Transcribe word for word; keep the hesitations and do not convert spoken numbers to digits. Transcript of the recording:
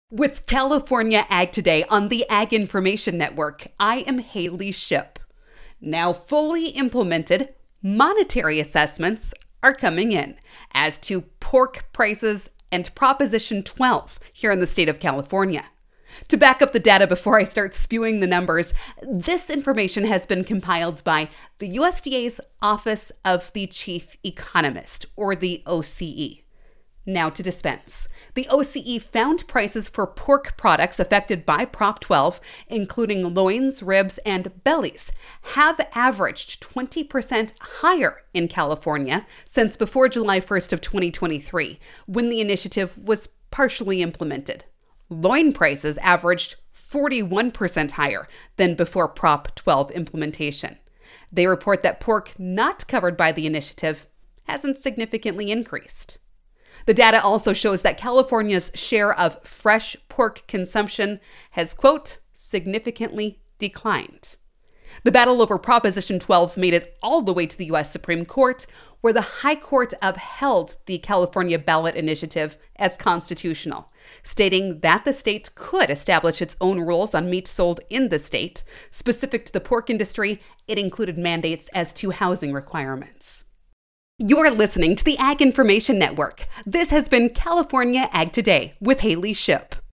With California Ag Today on the Ag Information Network, I am Haley Ship. Now fully implemented, monetary assessments are coming in as to pork prices and Proposition twelve here in the state of California. To back up the data before I start spewing the numbers, this information has been compiled by the U S D A's Office of the Chief Economist, or the O C E. Now to dispense. The O C E found prices for pork products affected by Prop twelve, including loins, ribs, and bellies, have averaged twenty percent higher in California since before July first of twenty twenty-three, when the initiative was partially implemented. Loin prices averaged forty-one percent higher than before Prop twelve implementation. They report that pork not covered by the initiative hasn't significantly increased. The data also shows that California's share of fresh pork consumption has, quote, significantly declined. The battle over Proposition twelve made it all the way to the U S Supreme Court, where the High Court upheld the California ballot initiative as constitutional, stating that the state could establish its own rules on meat sold in the state. Specific to the pork industry, it included mandates as to housing requirements. You're listening to the Ag Information Network. This has been California Ag Today with Haley Ship.